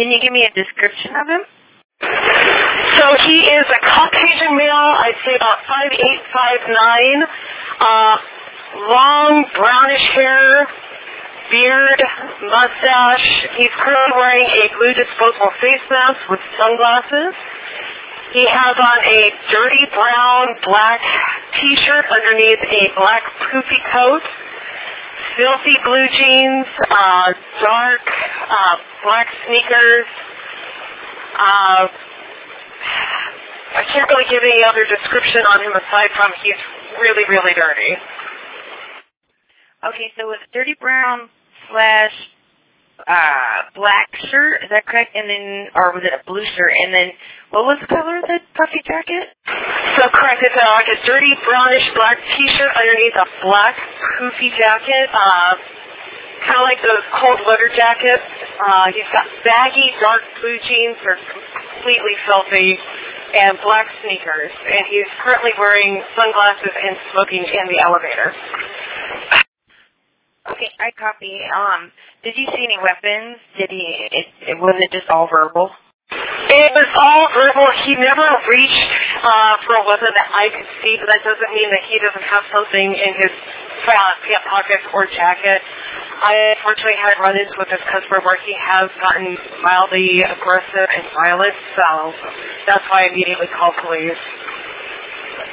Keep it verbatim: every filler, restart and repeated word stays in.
Can you give me a description of him? So he is a Caucasian male, I'd say about five eight, five nine, uh, long brownish hair, beard, mustache. He's currently wearing a blue disposable face mask with sunglasses. He has on a dirty brown black t-shirt underneath a black poofy coat, filthy blue jeans, uh, dark uh, black sneakers. Uh, I can't really give any other description on him aside from he's really, really dirty. Okay, so it's dirty brown slash uh, black shirt, is that correct? And then, or was it a blue shirt? And then, what was the color of the puffy jacket? So correct, it's a, like a dirty brownish black t-shirt underneath a black poofy jacket, uh, kind of like those cold weather jackets. Uh, he's got baggy dark blue jeans that are completely filthy, and black sneakers, and he's currently wearing sunglasses and smoking in the elevator. Okay, I copy. Um, did you see any weapons? Did he? It, it was it just all verbal? It was all verbal. He never reached uh, for a weapon that I could see, but that doesn't mean that he doesn't have something in his uh, pant pocket or jacket. I unfortunately had run-ins with this customer where he has gotten mildly aggressive and violent, so that's why I immediately called police.